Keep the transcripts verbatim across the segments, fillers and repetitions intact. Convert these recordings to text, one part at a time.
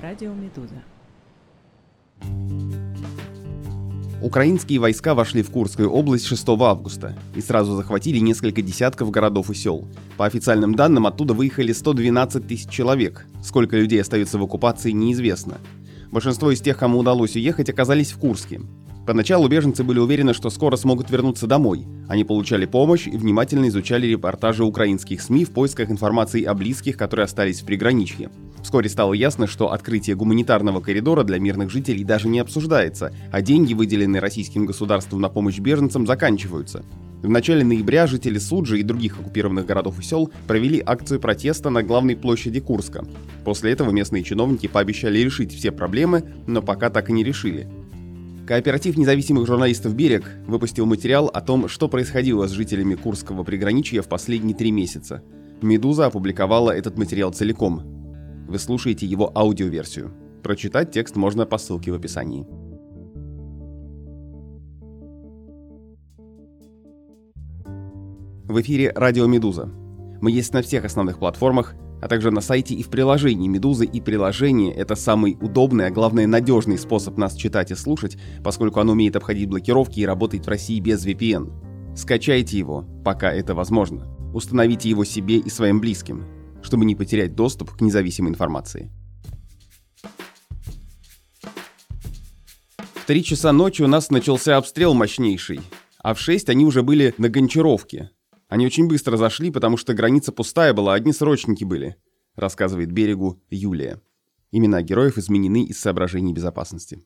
Радио Медуза. Украинские войска вошли в Курскую область шестого августа и сразу захватили несколько десятков городов и сел. По официальным данным, оттуда выехали сто двенадцать тысяч человек. Сколько людей остается в оккупации, неизвестно. Большинство из тех, кому удалось уехать, оказались в Курске. Поначалу беженцы были уверены, что скоро смогут вернуться домой. Они получали помощь и внимательно изучали репортажи украинских СМИ в поисках информации о близких, которые остались в приграничье. Вскоре стало ясно, что открытие гуманитарного коридора для мирных жителей даже не обсуждается, а деньги, выделенные российским государством на помощь беженцам, заканчиваются. В начале ноября жители Суджи и других оккупированных городов и сел провели акцию протеста на главной площади Курска. После этого местные чиновники пообещали решить все проблемы, но пока так и не решили. Кооператив независимых журналистов «Берег» выпустил материал о том, что происходило с жителями Курского приграничья в последние три месяца. «Медуза» опубликовала этот материал целиком. Вы слушаете его аудиоверсию. Прочитать текст можно по ссылке в описании. В эфире радио «Медуза». Мы есть на всех основных платформах, а также на сайте и в приложении «Медузы», и приложение — это самый удобный, а главное надежный способ нас читать и слушать, поскольку оно умеет обходить блокировки и работает в России без ви пи эн. Скачайте его, пока это возможно. Установите его себе и своим близким, чтобы не потерять доступ к независимой информации. В три часа ночи у нас начался обстрел мощнейший, а в шесть они уже были на Гончаровке. Они очень быстро зашли, потому что граница пустая была, одни срочники были, рассказывает «Берегу» Юлия. Имена героев изменены из соображений безопасности.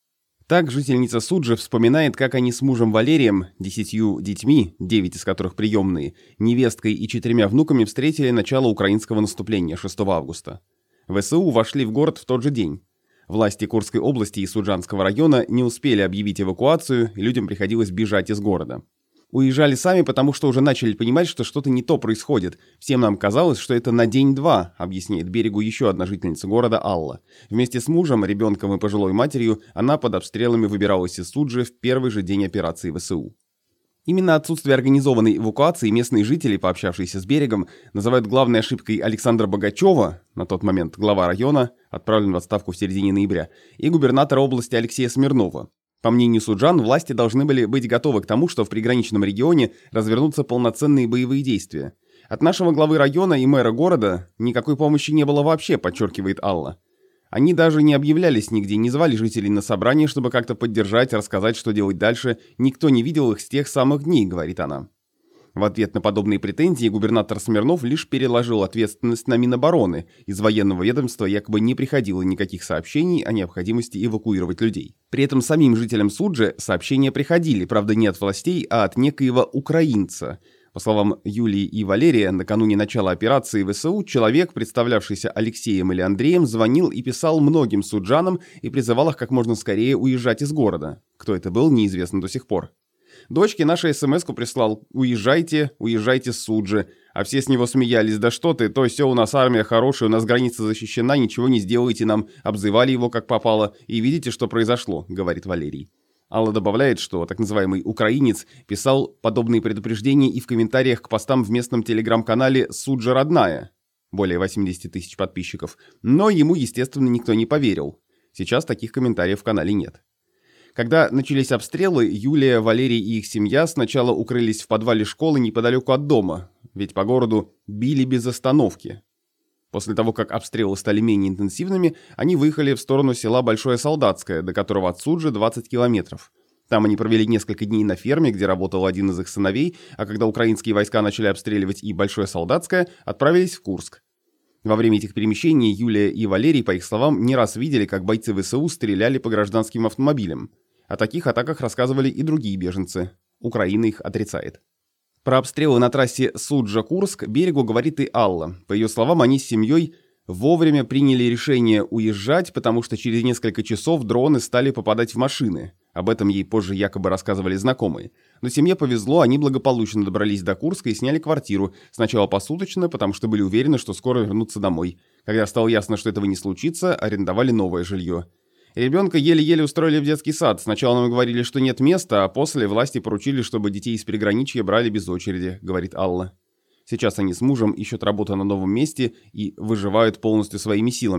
Так жительница Суджи вспоминает, как они с мужем Валерием, десятью детьми, девять из которых приемные, невесткой и четырьмя внуками встретили начало украинского наступления шестого августа. вэ эс у вошли в город в тот же день. Власти Курской области и Суджанского района не успели объявить эвакуацию, и людям приходилось бежать из города. Уезжали сами, потому что уже начали понимать, что что-то не то происходит. Всем нам казалось, что это на день-два, объясняет «Берегу» еще одна жительница города Алла. Вместе с мужем, ребенком и пожилой матерью она под обстрелами выбиралась из Суджи в первый же день операции вэ эс у. Именно отсутствие организованной эвакуации местные жители, пообщавшиеся с «Берегом», называют главной ошибкой Александра Богачева, на тот момент глава района, отправлен в отставку в середине ноября, и губернатора области Алексея Смирнова. По мнению суджан, власти должны были быть готовы к тому, что в приграничном регионе развернутся полноценные боевые действия. От нашего главы района и мэра города никакой помощи не было вообще, подчеркивает Алла. Они даже не объявлялись нигде, не звали жителей на собрание, чтобы как-то поддержать, рассказать, что делать дальше. Никто не видел их с тех самых дней, говорит она. В ответ на подобные претензии губернатор Смирнов лишь переложил ответственность на Минобороны. Из военного ведомства якобы не приходило никаких сообщений о необходимости эвакуировать людей. При этом самим жителям Суджи сообщения приходили, правда не от властей, а от некоего украинца. По словам Юлии и Валерия, накануне начала операции вэ эс у человек, представлявшийся Алексеем или Андреем, звонил и писал многим суджанам и призывал их как можно скорее уезжать из города. Кто это был, неизвестно до сих пор. Дочке нашей смс-ку прислал: «Уезжайте, уезжайте с Суджи». А все с него смеялись: «Да что ты, то все у нас армия хорошая, у нас граница защищена, ничего не сделаете нам». Обзывали его как попало. И видите, что произошло, говорит Валерий. Алла добавляет, что так называемый украинец писал подобные предупреждения и в комментариях к постам в местном телеграм-канале «Суджа родная». Более восемьдесят тысяч подписчиков. Но ему, естественно, никто не поверил. Сейчас таких комментариев в канале нет. Когда начались обстрелы, Юлия, Валерий и их семья сначала укрылись в подвале школы неподалеку от дома, ведь по городу били без остановки. После того, как обстрелы стали менее интенсивными, они выехали в сторону села Большое Солдатское, до которого от Суджи двадцать километров. Там они провели несколько дней на ферме, где работал один из их сыновей, а когда украинские войска начали обстреливать и Большое Солдатское, отправились в Курск. Во время этих перемещений Юлия и Валерий, по их словам, не раз видели, как бойцы вэ эс у стреляли по гражданским автомобилям. О таких атаках рассказывали и другие беженцы. Украина их отрицает. Про обстрелы на трассе Суджа-Курск «Берегу» говорит и Алла. По ее словам, они с семьей вовремя приняли решение уезжать, потому что через несколько часов дроны стали попадать в машины. Об этом ей позже якобы рассказывали знакомые. Но семье повезло, они благополучно добрались до Курска и сняли квартиру. Сначала посуточно, потому что были уверены, что скоро вернутся домой. Когда стало ясно, что этого не случится, арендовали новое жилье. Ребенка еле-еле устроили в детский сад. Сначала нам говорили, что нет места, а после власти поручили, чтобы детей из приграничья брали без очереди, говорит Алла. Сейчас они с мужем ищут работу на новом месте и выживают полностью своими силами.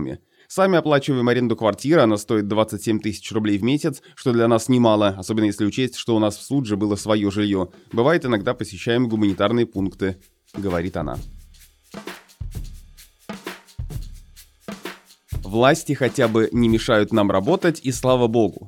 Сами оплачиваем аренду квартиры, она стоит двадцать семь тысяч рублей в месяц, что для нас немало, особенно если учесть, что у нас в Судже было свое жилье. Бывает, иногда посещаем гуманитарные пункты», — говорит она. Власти хотя бы не мешают нам работать, и слава богу.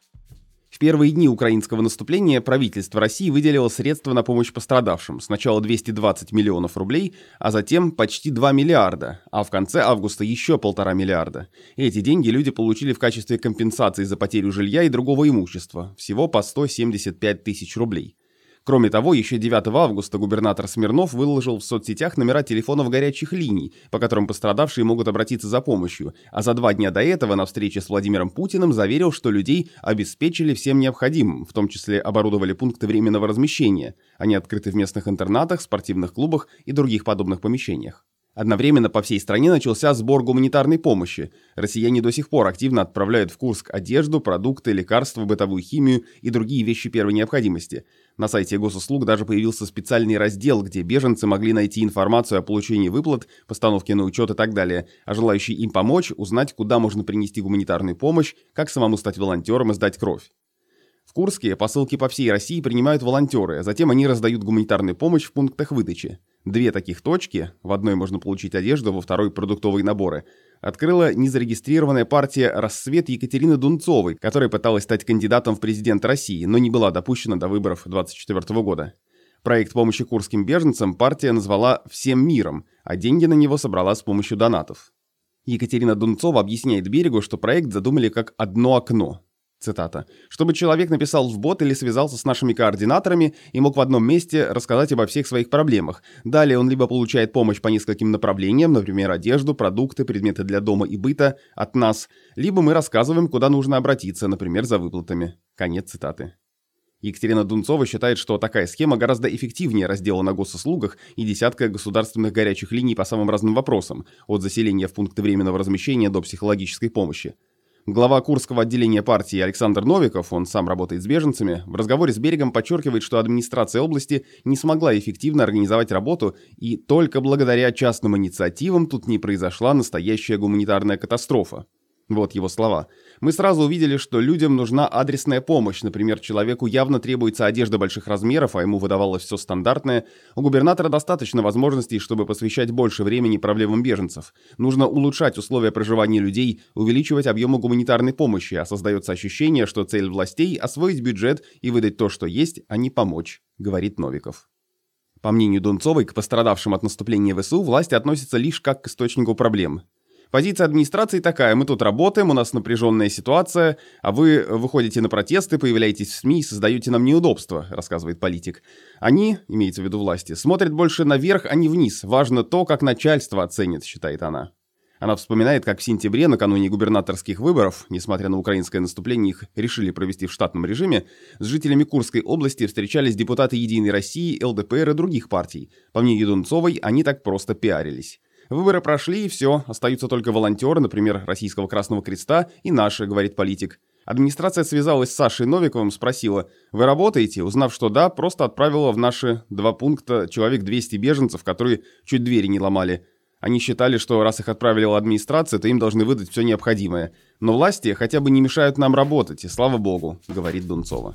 В первые дни украинского наступления правительство России выделило средства на помощь пострадавшим. Сначала двести двадцать миллионов рублей, а затем почти два миллиарда, а в конце августа еще полтора миллиарда. Эти деньги люди получили в качестве компенсации за потерю жилья и другого имущества, всего по сто семьдесят пять тысяч рублей. Кроме того, еще девятого августа губернатор Смирнов выложил в соцсетях номера телефонов горячих линий, по которым пострадавшие могут обратиться за помощью, а за два дня до этого на встрече с Владимиром Путиным заверил, что людей обеспечили всем необходимым, в том числе оборудовали пункты временного размещения. Они открыты в местных интернатах, спортивных клубах и других подобных помещениях. Одновременно по всей стране начался сбор гуманитарной помощи. Россияне до сих пор активно отправляют в Курск одежду, продукты, лекарства, бытовую химию и другие вещи первой необходимости. На сайте госуслуг даже появился специальный раздел, где беженцы могли найти информацию о получении выплат, постановке на учет и так далее, а желающие им помочь узнать, куда можно принести гуманитарную помощь, как самому стать волонтером и сдать кровь. В Курске посылки по всей России принимают волонтеры, а затем они раздают гуманитарную помощь в пунктах выдачи. Две таких точки, в одной можно получить одежду, во второй продуктовые наборы, открыла незарегистрированная партия «Рассвет» Екатерины Дунцовой, которая пыталась стать кандидатом в президенты России, но не была допущена до выборов две тысячи двадцать четвёртого года. Проект помощи курским беженцам партия назвала «Всем миром», а деньги на него собрала с помощью донатов. Екатерина Дунцова объясняет «Берегу», что проект задумали как «одно окно». Цитата. «Чтобы человек написал в бот или связался с нашими координаторами и мог в одном месте рассказать обо всех своих проблемах. Далее он либо получает помощь по нескольким направлениям, например, одежду, продукты, предметы для дома и быта от нас, либо мы рассказываем, куда нужно обратиться, например, за выплатами». Конец цитаты. Екатерина Дунцова считает, что такая схема гораздо эффективнее раздела на госуслугах и десятка государственных горячих линий по самым разным вопросам, от заселения в пункты временного размещения до психологической помощи. Глава Курского отделения партии Александр Новиков, он сам работает с беженцами, в разговоре с «Берегом» подчеркивает, что администрация области не смогла эффективно организовать работу, и только благодаря частным инициативам тут не произошла настоящая гуманитарная катастрофа. Вот его слова. «Мы сразу увидели, что людям нужна адресная помощь. Например, человеку явно требуется одежда больших размеров, а ему выдавалось все стандартное. У губернатора достаточно возможностей, чтобы посвящать больше времени проблемам беженцев. Нужно улучшать условия проживания людей, увеличивать объемы гуманитарной помощи, а создается ощущение, что цель властей – освоить бюджет и выдать то, что есть, а не помочь», – говорит Новиков. По мнению Дунцовой, к пострадавшим от наступления ВСУ власти относятся лишь как к источнику проблем. Позиция администрации такая: мы тут работаем, у нас напряженная ситуация, а вы выходите на протесты, появляетесь в СМИ и создаете нам неудобства, рассказывает политик. Они, имеется в виду власти, смотрят больше наверх, а не вниз. Важно то, как начальство оценит, считает она. Она вспоминает, как в сентябре, накануне губернаторских выборов, несмотря на украинское наступление, их решили провести в штатном режиме, с жителями Курской области встречались депутаты «Единой России», эл дэ пэ эр и других партий. По мнению Дунцовой, они так просто пиарились. Выборы прошли, и все, остаются только волонтеры, например, Российского Красного Креста и наши, говорит политик. Администрация связалась с Сашей Новиковым, спросила: «Вы работаете?» Узнав, что да, просто отправила в наши два пункта человек двести беженцев, которые чуть двери не ломали. Они считали, что раз их отправила администрация, то им должны выдать все необходимое. Но власти хотя бы не мешают нам работать, и слава богу, говорит Дунцова.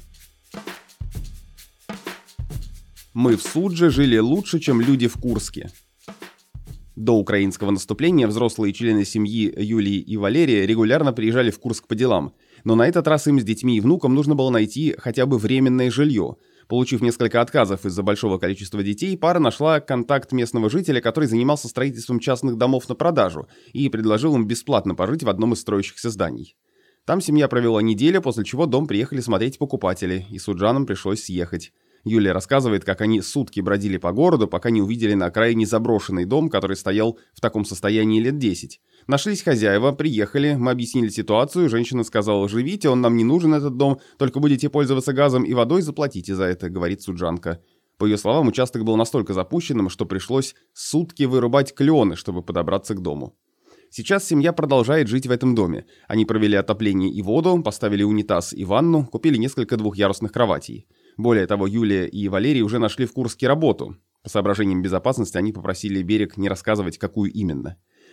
Мы в Судже жили лучше, чем люди в Курске. До украинского наступления взрослые члены семьи Юлии и Валерия регулярно приезжали в Курск по делам, но на этот раз им с детьми и внуком нужно было найти хотя бы временное жилье. Получив несколько отказов из-за большого количества детей, пара нашла контакт местного жителя, который занимался строительством частных домов на продажу, и предложил им бесплатно пожить в одном из строящихся зданий. Там семья провела неделю, после чего дом приехали смотреть покупатели, и суджанам пришлось съехать. Юлия рассказывает, как они сутки бродили по городу, пока не увидели на окраине заброшенный дом, который стоял в таком состоянии лет десять. Нашлись хозяева, приехали, мы объяснили ситуацию, женщина сказала: «Живите, он нам не нужен, этот дом, только будете пользоваться газом и водой, заплатите за это», — говорит суджанка. По ее словам, участок был настолько запущенным, что пришлось сутки вырубать клены, чтобы подобраться к дому. Сейчас семья продолжает жить в этом доме. Они провели отопление и воду, поставили унитаз и ванну, купили несколько двухъярусных кроватей. Более того, Юлия и Валерий уже нашли в Курске работу. По соображениям безопасности они попросили Берег не рассказывать, какую именно.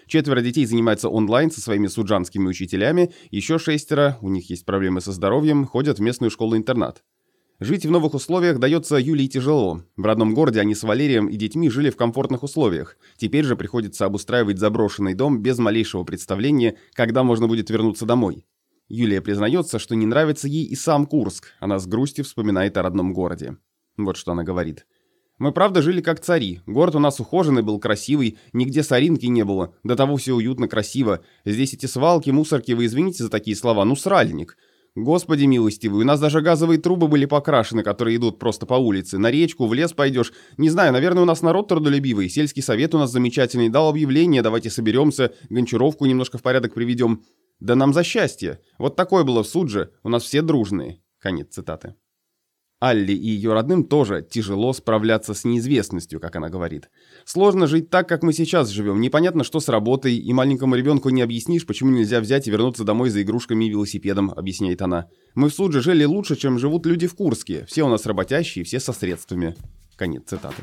Четверо детей занимаются онлайн со своими суджанскими учителями, еще шестеро, у них есть проблемы со здоровьем, ходят в местную школу-интернат. Жить в новых условиях дается Юлии тяжело. В родном городе они с Валерием и детьми жили в комфортных условиях. Теперь же приходится обустраивать заброшенный дом без малейшего представления, когда можно будет вернуться домой. Юлия признается, что не нравится ей и сам Курск. Она с грустью вспоминает о родном городе. Вот что она говорит. «Мы правда жили как цари. Город у нас ухоженный был, красивый, нигде соринки не было. До того все уютно, красиво. Здесь эти свалки, мусорки, вы извините за такие слова, ну сральник. Господи милостивый, у нас даже газовые трубы были покрашены, которые идут просто по улице. На речку, в лес пойдешь. Не знаю, наверное, у нас народ трудолюбивый. Сельский совет у нас замечательный. Дал объявление, давайте соберемся, Гончаровку немножко в порядок приведем. Да нам за счастье. Вот такое было в Судже. У нас все дружные». Конец цитаты. Алле и ее родным тоже тяжело справляться с неизвестностью, как она говорит. Сложно жить так, как мы сейчас живем. Непонятно, что с работой, и маленькому ребенку не объяснишь, почему нельзя взять и вернуться домой за игрушками и велосипедом, объясняет она. Мы в Судже жили лучше, чем живут люди в Курске. Все у нас работящие, все со средствами. Конец цитаты.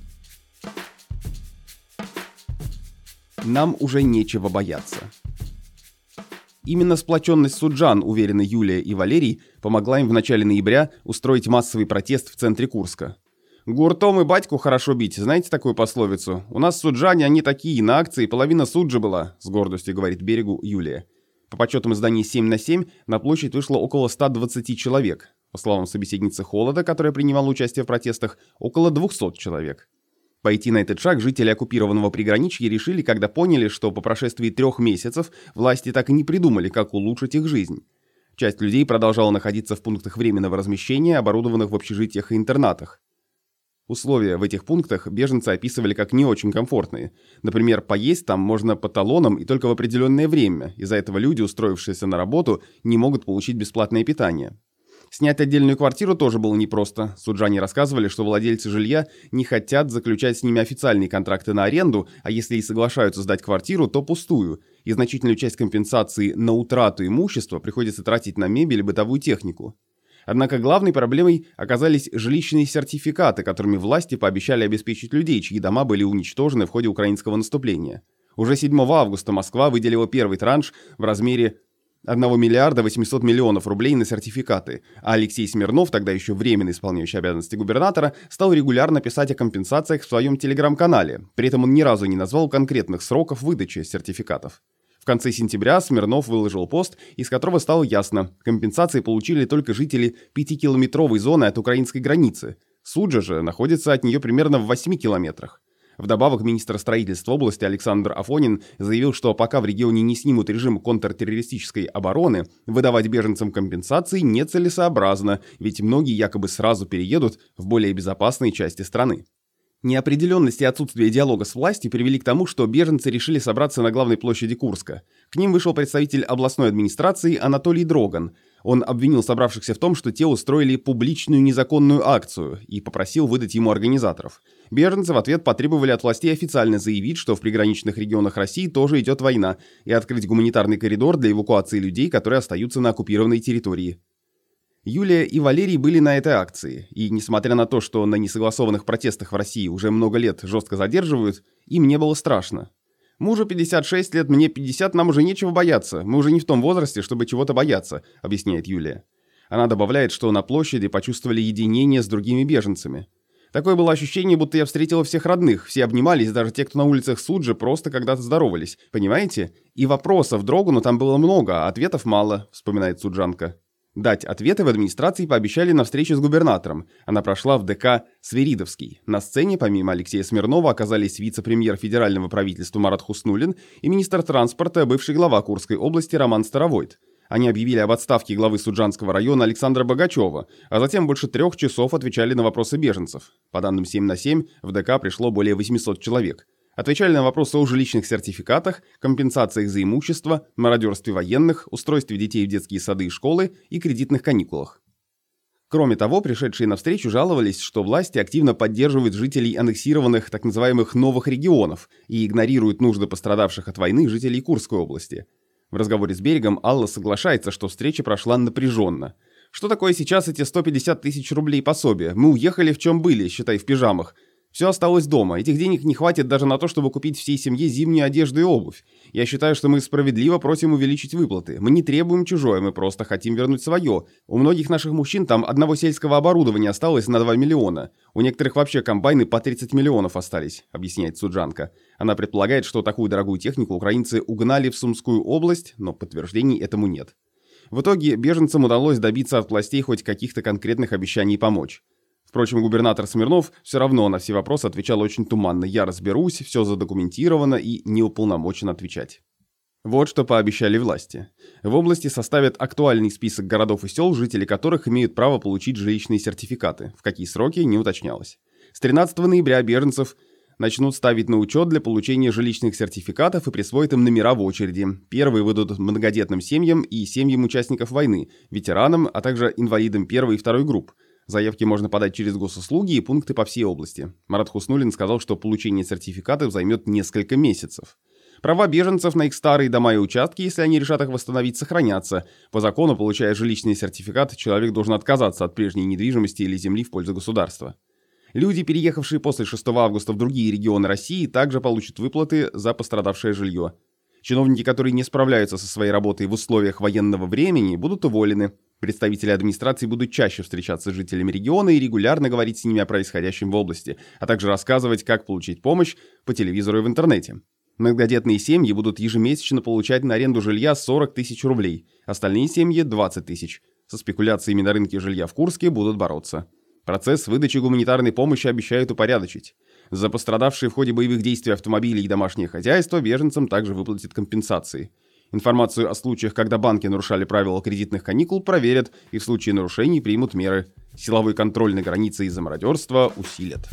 Нам уже нечего бояться. Именно сплоченность суджан, уверены Юлия и Валерий, помогла им в начале ноября устроить массовый протест в центре Курска. «Гуртом и батьку хорошо бить», знаете такую пословицу? «У нас суджане, они такие, на акции половина Суджи была», с гордостью говорит Берегу Юлия. По подсчетам издания семь на семь на площадь вышло около ста двадцати человек. По словам собеседницы Холода, которая принимала участие в протестах, около двухсот человек. Пойти на этот шаг жители оккупированного приграничья решили, когда поняли, что по прошествии трех месяцев власти так и не придумали, как улучшить их жизнь. Часть людей продолжала находиться в пунктах временного размещения, оборудованных в общежитиях и интернатах. Условия в этих пунктах беженцы описывали как не очень комфортные. Например, поесть там можно по талонам и только в определенное время. Из-за этого люди, устроившиеся на работу, не могут получить бесплатное питание. Снять отдельную квартиру тоже было непросто. Суджане рассказывали, что владельцы жилья не хотят заключать с ними официальные контракты на аренду, а если и соглашаются сдать квартиру, то пустую. И значительную часть компенсации на утрату имущества приходится тратить на мебель и бытовую технику. Однако главной проблемой оказались жилищные сертификаты, которыми власти пообещали обеспечить людей, чьи дома были уничтожены в ходе украинского наступления. Уже седьмого августа Москва выделила первый транш в размере одного миллиарда восьмисот миллионов рублей на сертификаты, а Алексей Смирнов, тогда еще временно исполняющий обязанности губернатора, стал регулярно писать о компенсациях в своем телеграм-канале. При этом он ни разу не назвал конкретных сроков выдачи сертификатов. В конце сентября Смирнов выложил пост, из которого стало ясно, компенсации получили только жители пятикилометровой зоны от украинской границы. Суджа же находится от нее примерно в восьми километрах. Вдобавок, министр строительства области Александр Афонин заявил, что пока в регионе не снимут режим контртеррористической обороны, выдавать беженцам компенсации нецелесообразно, ведь многие якобы сразу переедут в более безопасные части страны. Неопределенность и отсутствие диалога с властью привели к тому, что беженцы решили собраться на главной площади Курска. К ним вышел представитель областной администрации Анатолий Дроган. Он обвинил собравшихся в том, что те устроили публичную незаконную акцию и попросил выдать ему организаторов. Беженцы в ответ потребовали от властей официально заявить, что в приграничных регионах России тоже идет война, и открыть гуманитарный коридор для эвакуации людей, которые остаются на оккупированной территории. Юлия и Валерий были на этой акции, и несмотря на то, что на несогласованных протестах в России уже много лет жестко задерживают, им не было страшно. «Мужу пятьдесят шесть лет, мне пятьдесят, нам уже нечего бояться, мы уже не в том возрасте, чтобы чего-то бояться», объясняет Юлия. Она добавляет, что на площади почувствовали единение с другими беженцами. «Такое было ощущение, будто я встретила всех родных, все обнимались, даже те, кто на улицах Суджи, просто когда-то здоровались, понимаете? И вопросов Дрогану там было много, а ответов мало», вспоминает суджанка. Дать ответы в администрации пообещали на встрече с губернатором. Она прошла в ДК «Свиридовский». На сцене, помимо Алексея Смирнова, оказались вице-премьер федерального правительства Марат Хуснуллин и министр транспорта, бывший глава Курской области Роман Старовойт. Они объявили об отставке главы Суджанского района Александра Богачева, а затем больше трех часов отвечали на вопросы беженцев. По данным семь на семь, в ДК пришло более восьмисот человек. Отвечали на вопросы о жилищных сертификатах, компенсациях за имущество, мародерстве военных, устройстве детей в детские сады и школы и кредитных каникулах. Кроме того, пришедшие на встречу жаловались, что власти активно поддерживают жителей аннексированных так называемых новых регионов и игнорируют нужды пострадавших от войны жителей Курской области. В разговоре с Берегом Алла соглашается, что встреча прошла напряженно. «Что такое сейчас эти сто пятьдесят тысяч рублей пособия? Мы уехали в чем были, считай, в пижамах. Все осталось дома. Этих денег не хватит даже на то, чтобы купить всей семье зимнюю одежду и обувь. Я считаю, что мы справедливо просим увеличить выплаты. Мы не требуем чужое, мы просто хотим вернуть свое. У многих наших мужчин там одного сельского оборудования осталось на два миллиона. У некоторых вообще комбайны по тридцать миллионов остались, объясняет Суджанка. Она предполагает, что такую дорогую технику украинцы угнали в Сумскую область, но подтверждений этому нет. В итоге беженцам удалось добиться от властей хоть каких-то конкретных обещаний помочь. Впрочем, губернатор Смирнов все равно на все вопросы отвечал очень туманно: «Я разберусь, все задокументировано и не уполномочен отвечать». Вот что пообещали власти. В области составят актуальный список городов и сел, жители которых имеют право получить жилищные сертификаты. В какие сроки, не уточнялось. С тринадцатого ноября беженцев начнут ставить на учет для получения жилищных сертификатов и присвоят им номера в очереди. Первые выдадут многодетным семьям и семьям участников войны, ветеранам, а также инвалидам первой и второй групп. Заявки можно подать через госуслуги и пункты по всей области. Марат Хуснуллин сказал, что получение сертификатов займет несколько месяцев. Права беженцев на их старые дома и участки, если они решат их восстановить, сохранятся. По закону, получая жилищный сертификат, человек должен отказаться от прежней недвижимости или земли в пользу государства. Люди, переехавшие после шестого августа в другие регионы России, также получат выплаты за пострадавшее жилье. Чиновники, которые не справляются со своей работой в условиях военного времени, будут уволены. Представители администрации будут чаще встречаться с жителями региона и регулярно говорить с ними о происходящем в области, а также рассказывать, как получить помощь по телевизору и в интернете. Многодетные семьи будут ежемесячно получать на аренду жилья сорок тысяч рублей, остальные семьи – двадцать тысяч. Со спекуляциями на рынке жилья в Курске будут бороться. Процесс выдачи гуманитарной помощи обещают упорядочить. За пострадавшие в ходе боевых действий автомобили и домашнее хозяйство беженцам также выплатят компенсации. Информацию о случаях, когда банки нарушали правила кредитных каникул, проверят и в случае нарушений примут меры. Силовой контроль на границе из-за мародерства усилят.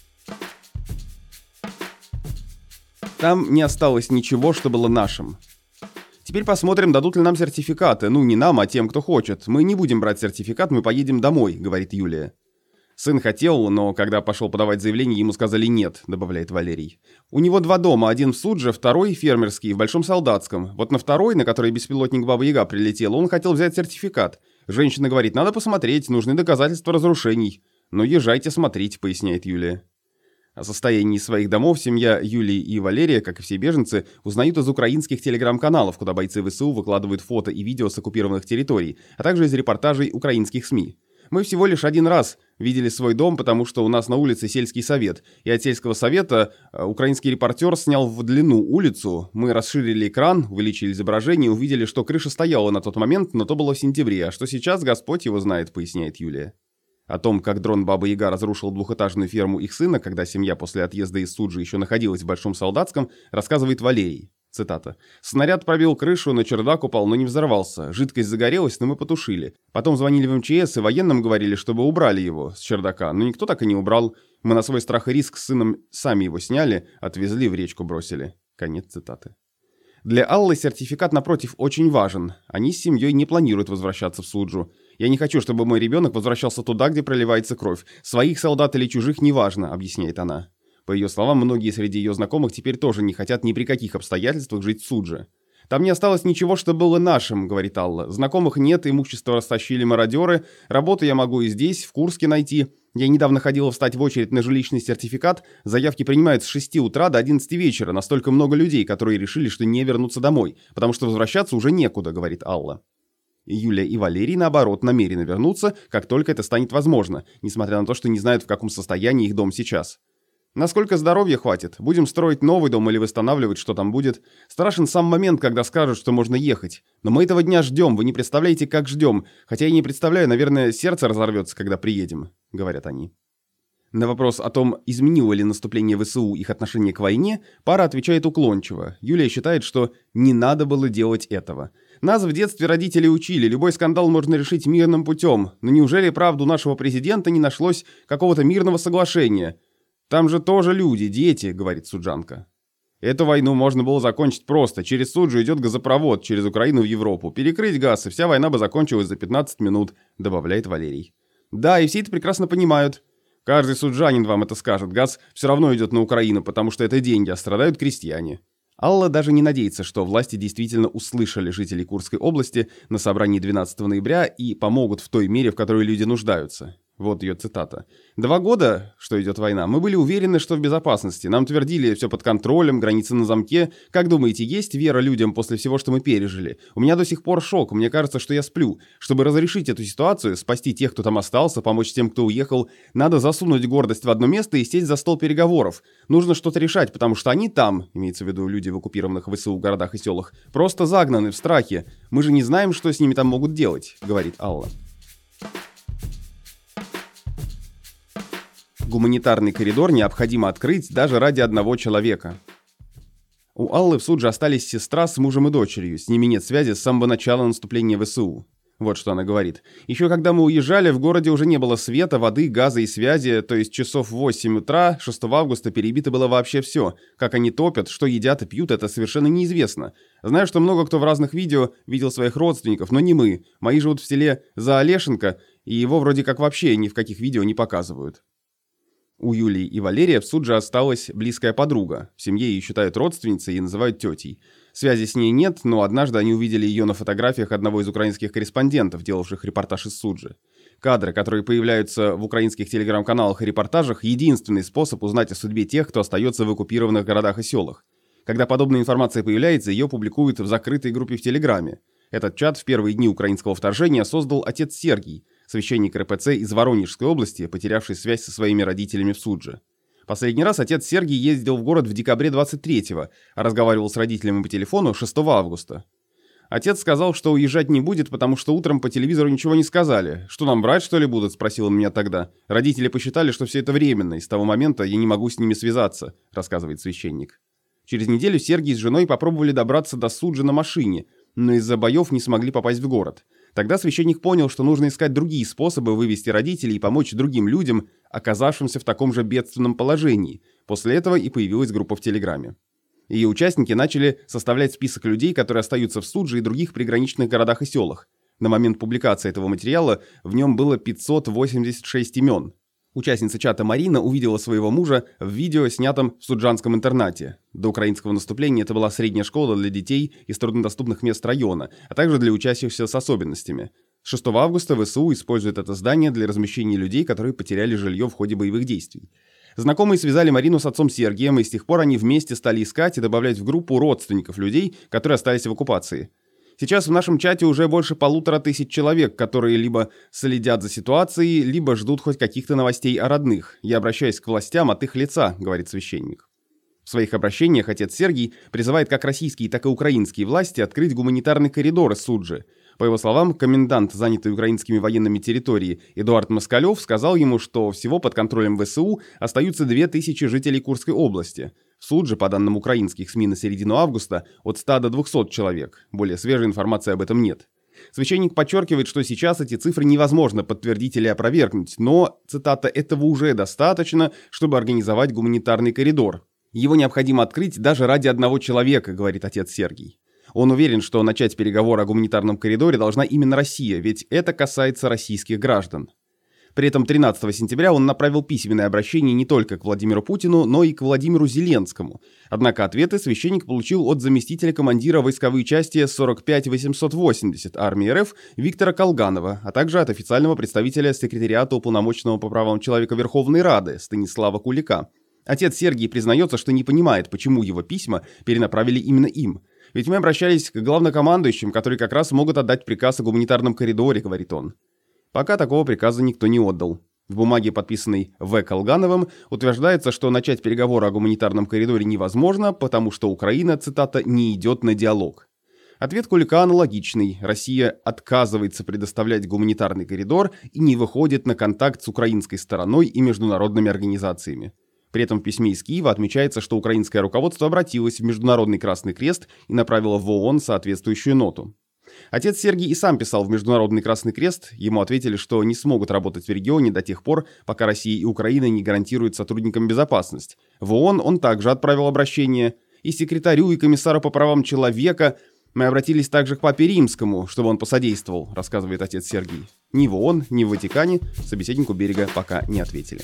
Там не осталось ничего, что было нашим. Теперь посмотрим, дадут ли нам сертификаты. Ну, не нам, а тем, кто хочет. Мы не будем брать сертификат, мы поедем домой, говорит Юлия. Сын хотел, но когда пошел подавать заявление, ему сказали нет, добавляет Валерий. У него два дома, один в Судже, второй фермерский, в Большом Солдатском. Вот на второй, на который беспилотник Баба-Яга прилетел, он хотел взять сертификат. Женщина говорит, надо посмотреть, нужны доказательства разрушений. Ну, езжайте смотреть, поясняет Юлия. О состоянии своих домов семья Юлии и Валерия, как и все беженцы, узнают из украинских телеграм-каналов, куда бойцы ВСУ выкладывают фото и видео с оккупированных территорий, а также из репортажей украинских СМИ. Мы всего лишь один раз видели свой дом, потому что у нас на улице сельский совет, и от сельского совета украинский репортер снял в длину улицу, мы расширили экран, увеличили изображение и увидели, что крыша стояла на тот момент, но то было в сентябре, а что сейчас, Господь его знает, поясняет Юлия. О том, как дрон Баба-Яга разрушил двухэтажную ферму их сына, когда семья после отъезда из Суджи еще находилась в Большом Солдатском, рассказывает Валерий. Цитата. «Снаряд пробил крышу, на чердак упал, но не взорвался. Жидкость загорелась, но мы потушили. Потом звонили в эм че эс и военным говорили, чтобы убрали его с чердака, но никто так и не убрал. Мы на свой страх и риск с сыном сами его сняли, отвезли, в речку бросили». Конец цитаты. Для Аллы сертификат, напротив, очень важен. Они с семьей не планируют возвращаться в Суджу. «Я не хочу, чтобы мой ребенок возвращался туда, где проливается кровь. Своих солдат или чужих неважно», объясняет она. По ее словам, многие среди ее знакомых теперь тоже не хотят ни при каких обстоятельствах жить в Судже. «Там не осталось ничего, что было нашим», — говорит Алла. «Знакомых нет, имущество растащили мародеры. Работу я могу и здесь, в Курске найти. Я недавно ходила встать в очередь на жилищный сертификат. Заявки принимают с шести утра до одиннадцати вечера. Настолько много людей, которые решили, что не вернутся домой, потому что возвращаться уже некуда», — говорит Алла. Юлия и Валерий, наоборот, намерены вернуться, как только это станет возможно, несмотря на то, что не знают, в каком состоянии их дом сейчас. «Насколько здоровья хватит? Будем строить новый дом или восстанавливать, что там будет? Страшен сам момент, когда скажут, что можно ехать. Но мы этого дня ждем, вы не представляете, как ждем. Хотя я не представляю, наверное, сердце разорвется, когда приедем», — говорят они. На вопрос о том, изменило ли наступление ВСУ их отношение к войне, пара отвечает уклончиво. Юлия считает, что не надо было делать этого. «Нас в детстве родители учили, любой скандал можно решить мирным путем. Но неужели, правда, у нашего президента не нашлось какого-то мирного соглашения? Там же тоже люди, дети», — говорит Суджанка. «Эту войну можно было закончить просто. Через Суджу идет газопровод, через Украину в Европу. Перекрыть газ, и вся война бы закончилась за пятнадцать минут», — добавляет Валерий. «Да, и все это прекрасно понимают. Каждый суджанин вам это скажет. Газ все равно идет на Украину, потому что это деньги, а страдают крестьяне». Алла даже не надеется, что власти действительно услышали жителей Курской области на собрании двенадцатого ноября и помогут в той мере, в которой люди нуждаются. Вот ее цитата. «Два года, что идет война, мы были уверены, что в безопасности. Нам твердили, все под контролем, границы на замке. Как думаете, есть вера людям после всего, что мы пережили? У меня до сих пор шок, мне кажется, что я сплю. Чтобы разрешить эту ситуацию, спасти тех, кто там остался, помочь тем, кто уехал, надо засунуть гордость в одно место и сесть за стол переговоров. Нужно что-то решать, потому что они там, имеется в виду люди в оккупированных ВСУ городах и селах, просто загнаны в страхе. Мы же не знаем, что с ними там могут делать», — говорит Алла. Гуманитарный коридор необходимо открыть даже ради одного человека. У Аллы в Судже остались сестра с мужем и дочерью, с ними нет связи с самого начала наступления ВСУ. Вот что она говорит. «Еще когда мы уезжали, в городе уже не было света, воды, газа и связи, то есть часов в восемь утра, шестого августа перебито было вообще все. Как они топят, что едят и пьют, это совершенно неизвестно. Знаю, что много кто в разных видео видел своих родственников, но не мы. Мои живут в селе Заолешенко, и его вроде как вообще ни в каких видео не показывают». У Юлии и Валерия в Судже осталась близкая подруга. В семье ее считают родственницей и называют тетей. Связи с ней нет, но однажды они увидели ее на фотографиях одного из украинских корреспондентов, делавших репортаж из Суджи. Кадры, которые появляются в украинских телеграм-каналах и репортажах, единственный способ узнать о судьбе тех, кто остается в оккупированных городах и селах. Когда подобная информация появляется, ее публикуют в закрытой группе в Телеграме. Этот чат в первые дни украинского вторжения создал отец Сергий, священник РПЦ из Воронежской области, потерявший связь со своими родителями в Судже. Последний раз отец Сергий ездил в город в декабре двадцать третьего, а разговаривал с родителями по телефону шестого августа. Отец сказал, что уезжать не будет, потому что утром по телевизору ничего не сказали. «Что нам, брать, что ли, будут?» – спросил он меня тогда. «Родители посчитали, что все это временно, и с того момента я не могу с ними связаться», – рассказывает священник. Через неделю Сергий с женой попробовали добраться до Суджи на машине, но из-за боев не смогли попасть в город. Тогда священник понял, что нужно искать другие способы вывести родителей и помочь другим людям, оказавшимся в таком же бедственном положении. После этого и появилась группа в Телеграме. Ее участники начали составлять список людей, которые остаются в Судже и других приграничных городах и селах. На момент публикации этого материала в нем было пятьсот восемьдесят шесть имен. Участница чата Марина увидела своего мужа в видео, снятом в суджанском интернате. До украинского наступления это была средняя школа для детей из труднодоступных мест района, а также для учащихся с особенностями. С шестого августа ВСУ использует это здание для размещения людей, которые потеряли жилье в ходе боевых действий. Знакомые связали Марину с отцом Сергием, и с тех пор они вместе стали искать и добавлять в группу родственников людей, которые остались в оккупации. Сейчас в нашем чате уже больше полутора тысяч человек, которые либо следят за ситуацией, либо ждут хоть каких-то новостей о родных. Я обращаюсь к властям от их лица, говорит священник. В своих обращениях отец Сергий призывает как российские, так и украинские власти открыть гуманитарный коридор из Суджи. По его словам, комендант, занятый украинскими военными территории, Эдуард Москалев, сказал ему, что всего под контролем ВСУ остаются две тысячи жителей Курской области. В Судже, по данным украинских СМИ на середину августа, от ста до двухсот человек. Более свежей информации об этом нет. Священник подчеркивает, что сейчас эти цифры невозможно подтвердить или опровергнуть, но, цитата, «этого уже достаточно, чтобы организовать гуманитарный коридор. Его необходимо открыть даже ради одного человека», говорит отец Сергий. Он уверен, что начать переговоры о гуманитарном коридоре должна именно Россия, ведь это касается российских граждан. При этом тринадцатого сентября он направил письменное обращение не только к Владимиру Путину, но и к Владимиру Зеленскому. Однако ответы священник получил от заместителя командира войсковой части сорок пять восемьсот восемьдесят армии РФ Виктора Колганова, а также от официального представителя секретариата уполномоченного по правам человека Верховной Рады Станислава Кулика. Отец Сергий признается, что не понимает, почему его письма перенаправили именно им. «Ведь мы обращались к главнокомандующим, которые как раз могут отдать приказ о гуманитарном коридоре», говорит он. Пока такого приказа никто не отдал. В бумаге, подписанной В. Колгановым, утверждается, что начать переговоры о гуманитарном коридоре невозможно, потому что Украина, цитата, «не идет на диалог». Ответ Кулика аналогичный. Россия отказывается предоставлять гуманитарный коридор и не выходит на контакт с украинской стороной и международными организациями. При этом в письме из Киева отмечается, что украинское руководство обратилось в Международный Красный Крест и направило в ООН соответствующую ноту. Отец Сергий и сам писал в Международный Красный Крест, ему ответили, что не смогут работать в регионе до тех пор, пока Россия и Украина не гарантируют сотрудникам безопасность. В ООН он также отправил обращение. И секретарю, и комиссару по правам человека. Мы обратились также к Папе Римскому, чтобы он посодействовал, рассказывает отец Сергий. Ни в ООН, ни в Ватикане собеседнику Берега пока не ответили.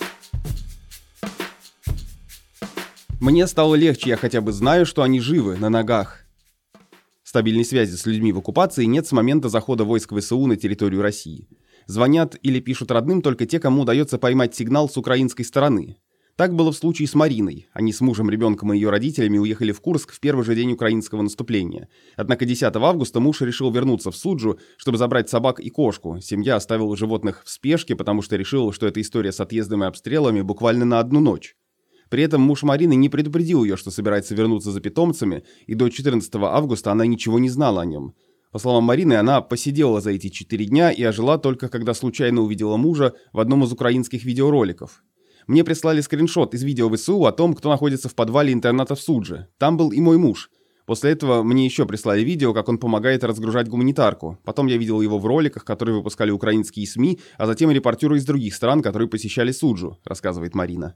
Мне стало легче, я хотя бы знаю, что они живы, на ногах. Стабильной связи с людьми в оккупации нет с момента захода войск ВСУ на территорию России. Звонят или пишут родным только те, кому удается поймать сигнал с украинской стороны. Так было в случае с Мариной. Они с мужем, ребенком и ее родителями уехали в Курск в первый же день украинского наступления. Однако десятого августа муж решил вернуться в Суджу, чтобы забрать собак и кошку. Семья оставила животных в спешке, потому что решила, что эта история с отъездом и обстрелами буквально на одну ночь. При этом муж Марины не предупредил ее, что собирается вернуться за питомцами, и до четырнадцатого августа она ничего не знала о нем. По словам Марины, она посидела за эти четыре дня и ожила только когда случайно увидела мужа в одном из украинских видеороликов. Мне прислали скриншот из видео ВСУ о том, кто находится в подвале интерната в Судже. Там был и мой муж. После этого мне еще прислали видео, как он помогает разгружать гуманитарку. Потом я видел его в роликах, которые выпускали украинские СМИ, а затем репортеры из других стран, которые посещали Суджу, рассказывает Марина.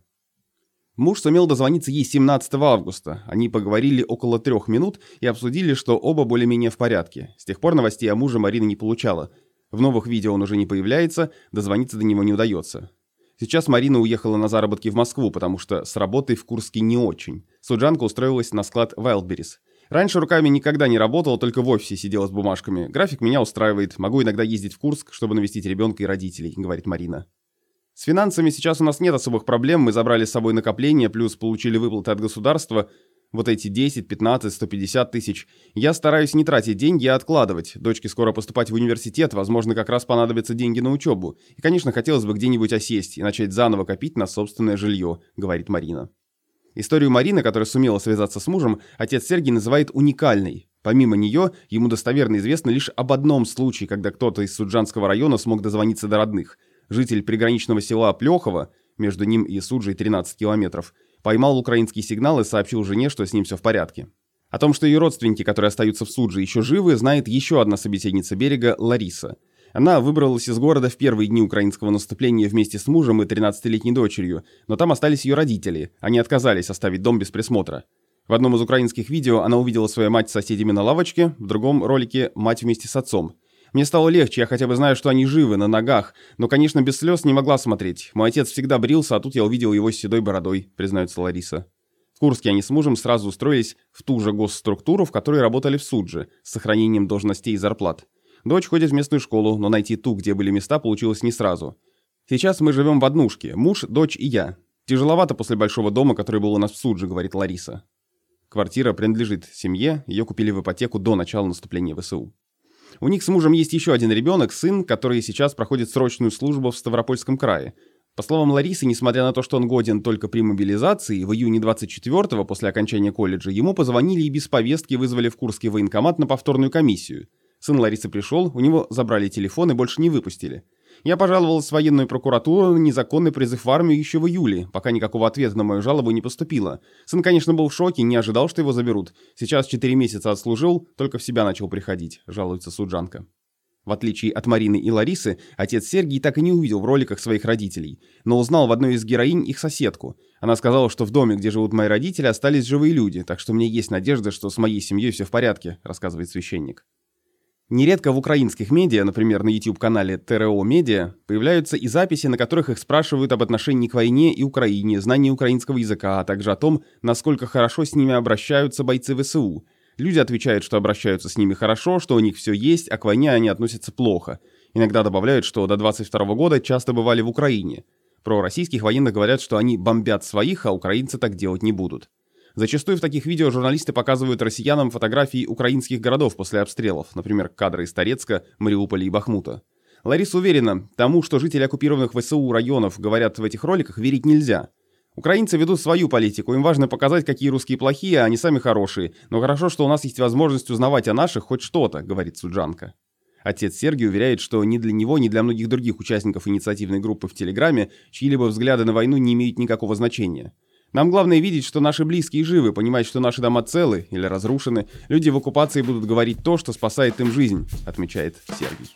Муж сумел дозвониться ей семнадцатого августа. Они поговорили около трех минут и обсудили, что оба более-менее в порядке. С тех пор новостей о муже Марина не получала. В новых видео он уже не появляется, дозвониться до него не удается. Сейчас Марина уехала на заработки в Москву, потому что с работой в Курске не очень. Суджанка устроилась на склад Wildberries. Раньше руками никогда не работала, только в офисе сидела с бумажками. График меня устраивает, могу иногда ездить в Курск, чтобы навестить ребенка и родителей, говорит Марина. С финансами сейчас у нас нет особых проблем, мы забрали с собой накопления, плюс получили выплаты от государства. Вот эти десять, пятнадцать, сто пятьдесят тысяч. Я стараюсь не тратить деньги, а откладывать. Дочке скоро поступать в университет, возможно, как раз понадобятся деньги на учебу. И, конечно, хотелось бы где-нибудь осесть и начать заново копить на собственное жилье, говорит Марина. Историю Марины, которая сумела связаться с мужем, отец Сергий называет уникальной. Помимо нее, ему достоверно известно лишь об одном случае, когда кто-то из Суджанского района смог дозвониться до родных. Житель приграничного села Плехово, между ним и Суджей тринадцать километров, поймал украинский сигнал и сообщил жене, что с ним все в порядке. О том, что ее родственники, которые остаются в Судже, еще живы, знает еще одна собеседница берега, Лариса. Она выбралась из города в первые дни украинского наступления вместе с мужем и тринадцатилетней дочерью, но там остались ее родители, они отказались оставить дом без присмотра. В одном из украинских видео она увидела свою мать с соседями на лавочке, в другом ролике мать вместе с отцом. Мне стало легче, я хотя бы знаю, что они живы, на ногах, но, конечно, без слез не могла смотреть. Мой отец всегда брился, а тут я увидел его с седой бородой, признается Лариса. В Курске они с мужем сразу устроились в ту же госструктуру, в которой работали в Судже, с сохранением должностей и зарплат. Дочь ходит в местную школу, но найти ту, где были места, получилось не сразу. Сейчас мы живем в однушке, муж, дочь и я. Тяжеловато после большого дома, который был у нас в Судже, говорит Лариса. Квартира принадлежит семье, ее купили в ипотеку до начала наступления ВСУ. У них с мужем есть еще один ребенок, сын, который сейчас проходит срочную службу в Ставропольском крае. По словам Ларисы, несмотря на то, что он годен только при мобилизации, в июне двадцать четвёртого, после окончания колледжа, ему позвонили и без повестки вызвали в Курский военкомат на повторную комиссию. Сын Ларисы пришел, у него забрали телефон и больше не выпустили. Я пожаловалась в военную прокуратуру на незаконный призыв в армию еще в июле, пока никакого ответа на мою жалобу не поступило. Сын, конечно, был в шоке, не ожидал, что его заберут. Сейчас четыре месяца отслужил, только в себя начал приходить, жалуется суджанка. В отличие от Марины и Ларисы, отец Сергий так и не увидел в роликах своих родителей, но узнал в одной из героинь их соседку. Она сказала, что в доме, где живут мои родители, остались живые люди, так что мне есть надежда, что с моей семьей все в порядке, рассказывает священник. Нередко в украинских медиа, например, на YouTube-канале ТРО Медиа, появляются и записи, на которых их спрашивают об отношении к войне и Украине, знании украинского языка, а также о том, насколько хорошо с ними обращаются бойцы ВСУ. Люди отвечают, что обращаются с ними хорошо, что у них все есть, а к войне они относятся плохо. Иногда добавляют, что до двадцать второго года часто бывали в Украине. Про российских военных говорят, что они бомбят своих, а украинцы так делать не будут. Зачастую в таких видео журналисты показывают россиянам фотографии украинских городов после обстрелов, например, кадры из Торецка, Мариуполя и Бахмута. Лариса уверена, тому, что жители оккупированных ВСУ районов говорят в этих роликах, верить нельзя. Украинцы ведут свою политику, им важно показать, какие русские плохие, а они сами хорошие. Но хорошо, что у нас есть возможность узнавать о наших хоть что-то, говорит суджанка. Отец Сергий уверяет, что ни для него, ни для многих других участников инициативной группы в Телеграме чьи-либо взгляды на войну не имеют никакого значения. Нам главное видеть, что наши близкие живы, понимать, что наши дома целы или разрушены. Люди в оккупации будут говорить то, что спасает им жизнь, отмечает Сергий.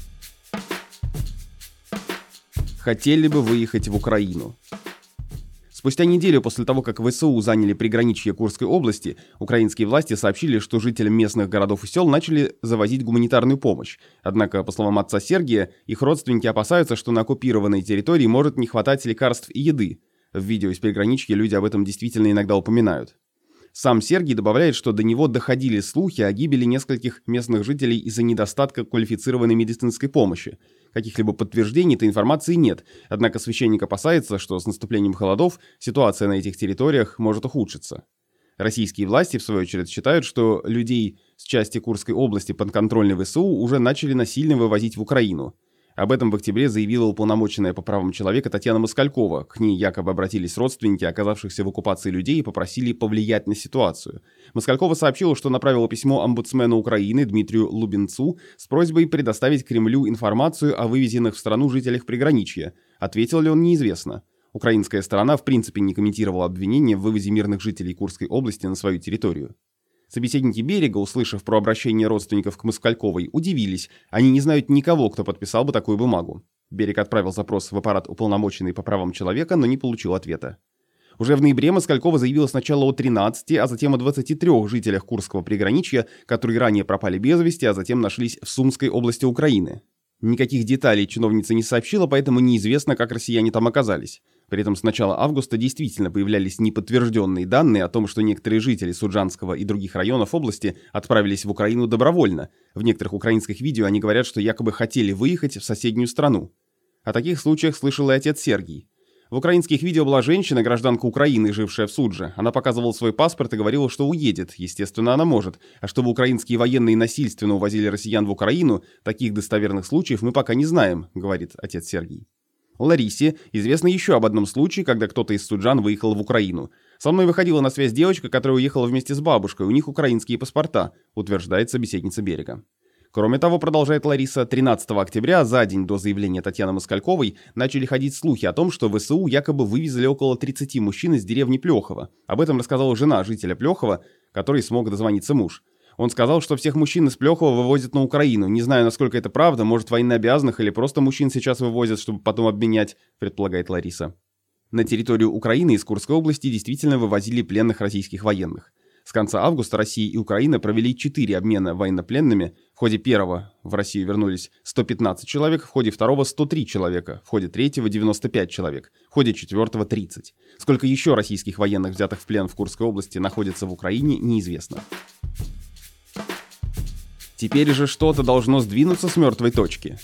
Хотели бы выехать в Украину. Спустя неделю после того, как ВСУ заняли приграничье Курской области, украинские власти сообщили, что жителям местных городов и сел начали завозить гуманитарную помощь. Однако, по словам отца Сергия, их родственники опасаются, что на оккупированной территории может не хватать лекарств и еды. В видео из приграничья люди об этом действительно иногда упоминают. Сам Сергий добавляет, что до него доходили слухи о гибели нескольких местных жителей из-за недостатка квалифицированной медицинской помощи. Каких-либо подтверждений этой информации нет, однако священник опасается, что с наступлением холодов ситуация на этих территориях может ухудшиться. Российские власти, в свою очередь, считают, что людей с части Курской области подконтрольной ВСУ уже начали насильно вывозить в Украину. Об этом в октябре заявила уполномоченная по правам человека Татьяна Москалькова. К ней якобы обратились родственники оказавшихся в оккупации людей и попросили повлиять на ситуацию. Москалькова сообщила, что направила письмо омбудсмену Украины Дмитрию Лубенцу с просьбой предоставить Кремлю информацию о вывезенных в страну жителях приграничья. Ответил ли он, неизвестно. Украинская сторона в принципе не комментировала обвинения в вывозе мирных жителей Курской области на свою территорию. Собеседники «Берега», услышав про обращение родственников к Москальковой, удивились. Они не знают никого, кто подписал бы такую бумагу. «Берег» отправил запрос в аппарат уполномоченный по правам человека, но не получил ответа. Уже в ноябре Москалькова заявила сначала о тринадцати, а затем о двадцати трёх жителях Курского приграничья, которые ранее пропали без вести, а затем нашлись в Сумской области Украины. Никаких деталей чиновница не сообщила, поэтому неизвестно, как россияне там оказались. При этом с начала августа действительно появлялись неподтвержденные данные о том, что некоторые жители Суджанского и других районов области отправились в Украину добровольно. В некоторых украинских видео они говорят, что якобы хотели выехать в соседнюю страну. О таких случаях слышал и отец Сергий. В украинских видео была женщина, гражданка Украины, жившая в Судже. Она показывала свой паспорт и говорила, что уедет. Естественно, она может. А чтобы украинские военные насильственно увозили россиян в Украину, таких достоверных случаев мы пока не знаем, говорит отец Сергий. Ларисе известно еще об одном случае, когда кто-то из суджан выехал в Украину. «Со мной выходила на связь девочка, которая уехала вместе с бабушкой, у них украинские паспорта», утверждает собеседница «Берега». Кроме того, продолжает Лариса, тринадцатого октября, за день до заявления Татьяны Москальковой, начали ходить слухи о том, что ВСУ якобы вывезли около тридцати мужчин из деревни Плехово. Об этом рассказала жена жителя Плехова, которой смог дозвониться муж. Он сказал, что всех мужчин из Плехова вывозят на Украину. Не знаю, насколько это правда, может, военнообязанных или просто мужчин сейчас вывозят, чтобы потом обменять, предполагает Лариса. На территорию Украины из Курской области действительно вывозили пленных российских военных. С конца августа Россия и Украина провели четыре обмена военнопленными. В ходе первого в Россию вернулись сто пятнадцать человек, в ходе второго сто три человека, в ходе третьего девяносто пять человек, в ходе четвертого тридцать. Сколько еще российских военных, взятых в плен в Курской области, находится в Украине, неизвестно. Теперь же что-то должно сдвинуться с мертвой точки.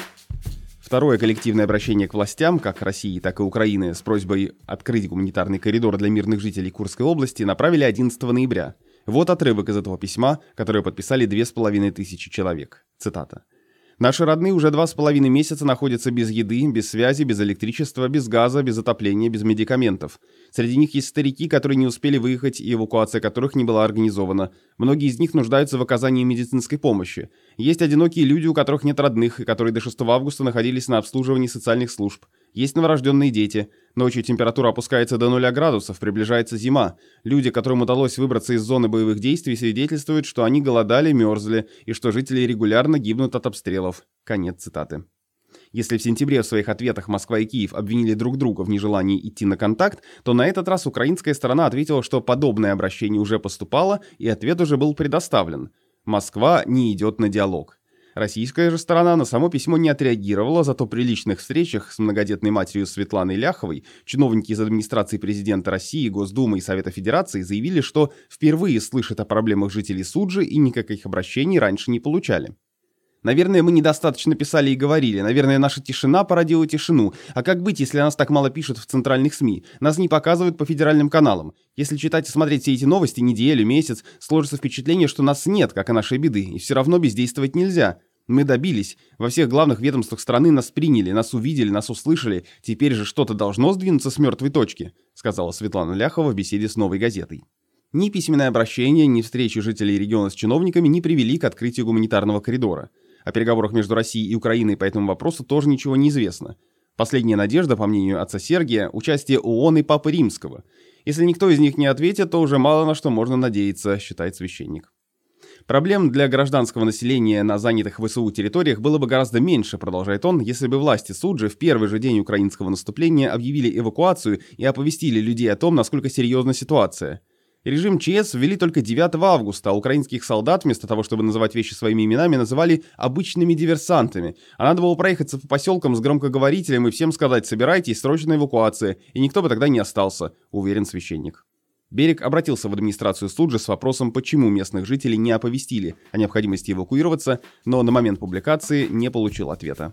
Второе коллективное обращение к властям, как России, так и Украины, с просьбой открыть гуманитарный коридор для мирных жителей Курской области, направили одиннадцатого ноября. Вот отрывок из этого письма, которое подписали две с половиной тысячи человек. Цитата. «Наши родные уже два с половиной месяца находятся без еды, без связи, без электричества, без газа, без отопления, без медикаментов. Среди них есть старики, которые не успели выехать и эвакуация которых не была организована. Многие из них нуждаются в оказании медицинской помощи. Есть одинокие люди, у которых нет родных, и которые до шестого августа находились на обслуживании социальных служб. Есть новорожденные дети. Ночью температура опускается до нуля градусов, приближается зима. Люди, которым удалось выбраться из зоны боевых действий, свидетельствуют, что они голодали, мерзли, и что жители регулярно гибнут от обстрелов». Конец цитаты. Если в сентябре в своих ответах Москва и Киев обвинили друг друга в нежелании идти на контакт, то на этот раз украинская сторона ответила, что подобное обращение уже поступало, и ответ уже был предоставлен. Москва не идет на диалог. Российская же сторона на само письмо не отреагировала, зато при личных встречах с многодетной матерью Светланой Ляховой чиновники из администрации президента России, Госдумы и Совета Федерации заявили, что впервые слышат о проблемах жителей Суджи и никаких обращений раньше не получали. «Наверное, мы недостаточно писали и говорили. Наверное, наша тишина породила тишину. А как быть, если нас так мало пишут в центральных СМИ? Нас не показывают по федеральным каналам. Если читать и смотреть все эти новости неделю, месяц, сложится впечатление, что нас нет, как и нашей беды, и все равно бездействовать нельзя. Мы добились. Во всех главных ведомствах страны нас приняли, нас увидели, нас услышали. Теперь же что-то должно сдвинуться с мертвой точки», сказала Светлана Ляхова в беседе с «Новой газетой». Ни письменное обращение, ни встречи жителей региона с чиновниками не привели к открытию гуманитарного коридора. О переговорах между Россией и Украиной по этому вопросу тоже ничего не известно. Последняя надежда, по мнению отца Сергия, участие ООН и Папы Римского. Если никто из них не ответит, то уже мало на что можно надеяться, считает священник. Проблем для гражданского населения на занятых ВСУ территориях было бы гораздо меньше, продолжает он, если бы власти Суджи в первый же день украинского наступления объявили эвакуацию и оповестили людей о том, насколько серьезна ситуация. Режим ЧС ввели только девятого августа, а украинских солдат, вместо того, чтобы называть вещи своими именами, называли обычными диверсантами. А надо было проехаться по поселкам с громкоговорителем и всем сказать: «Собирайтесь, срочная эвакуация», и никто бы тогда не остался, уверен священник. Берег обратился в администрацию Суджи с вопросом, почему местных жителей не оповестили о необходимости эвакуироваться, но на момент публикации не получил ответа.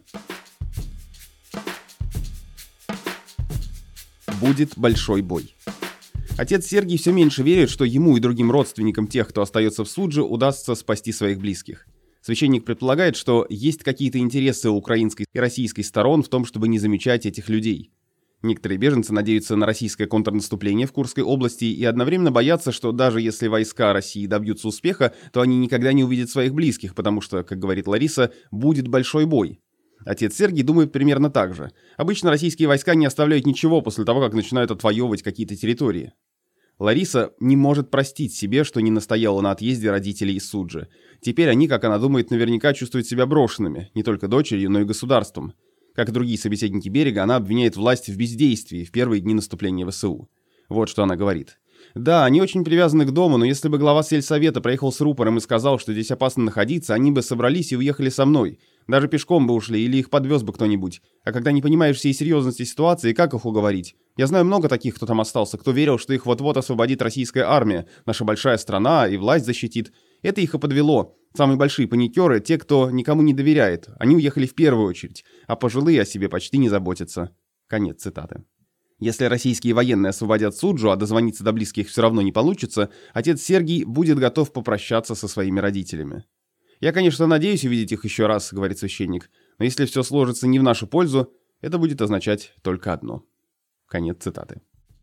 Будет большой бой. Отец Сергий все меньше верит, что ему и другим родственникам тех, кто остается в Судже, удастся спасти своих близких. Священник предполагает, что есть какие-то интересы у украинской и российской сторон в том, чтобы не замечать этих людей. Некоторые беженцы надеются на российское контрнаступление в Курской области и одновременно боятся, что даже если войска России добьются успеха, то они никогда не увидят своих близких, потому что, как говорит Лариса, будет большой бой. Отец Сергий думает примерно так же. Обычно российские войска не оставляют ничего после того, как начинают отвоевывать какие-то территории. Лариса не может простить себе, что не настояла на отъезде родителей из Суджи. Теперь они, как она думает, наверняка чувствуют себя брошенными, не только дочерью, но и государством. Как и другие собеседники Берега, она обвиняет власть в бездействии в первые дни наступления ВСУ. Вот что она говорит. Да, они очень привязаны к дому, но если бы глава сельсовета приехал с рупором и сказал, что здесь опасно находиться, они бы собрались и уехали со мной. Даже пешком бы ушли или их подвез бы кто-нибудь. А когда не понимаешь всей серьезности ситуации, как их уговорить? Я знаю много таких, кто там остался, кто верил, что их вот-вот освободит российская армия, наша большая страна и власть защитит. Это их и подвело. Самые большие паникеры — те, кто никому не доверяет. Они уехали в первую очередь, а пожилые о себе почти не заботятся. Конец цитаты. Если российские военные освободят Суджу, а дозвониться до близких все равно не получится, отец Сергий будет готов попрощаться со своими родителями. «Я, конечно, надеюсь увидеть их еще раз», — говорит священник, «но если все сложится не в нашу пользу, это будет означать только одно». Конец цитаты.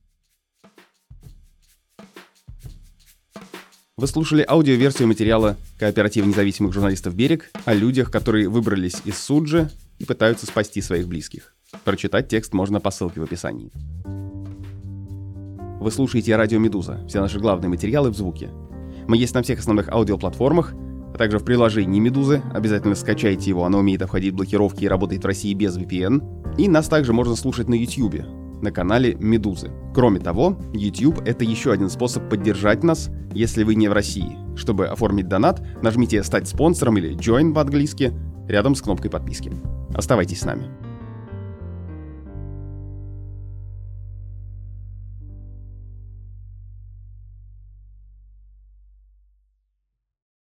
Вы слушали аудиоверсию материала кооператива независимых журналистов «Берег» о людях, которые выбрались из Суджи и пытаются спасти своих близких. Прочитать текст можно по ссылке в описании. Вы слушаете радио «Медуза». Все наши главные материалы в звуке. Мы есть на всех основных аудиоплатформах, а также в приложении «Медузы». Обязательно скачайте его, оно умеет обходить блокировки и работает в России без ви пи эн. И нас также можно слушать на YouTube, на канале «Медузы». Кроме того, YouTube — это еще один способ поддержать нас, если вы не в России. Чтобы оформить донат, нажмите «Стать спонсором» или «Join» по-английски рядом с кнопкой подписки. Оставайтесь с нами.